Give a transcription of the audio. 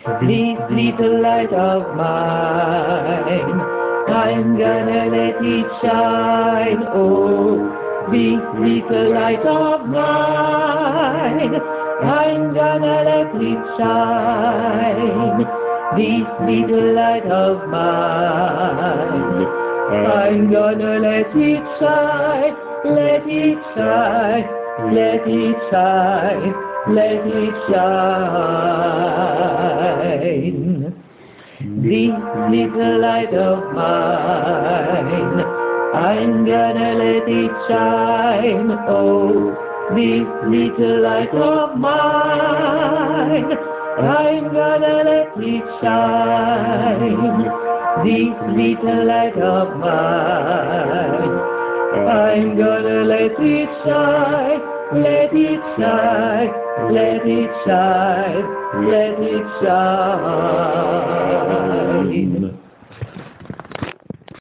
This little light of mine, I'm gonna let it shine. Oh, this little light of mine, I'm gonna let it shine. This little light of mine, I'm gonna let it shine, let it shine, let it shine, let it shine. This little light of mine, I'm gonna let it shine. Oh, this little light of mine, I'm gonna let it shine. This little light of mine, I'm gonna let it shine, let it shine, let it shine, let it shine.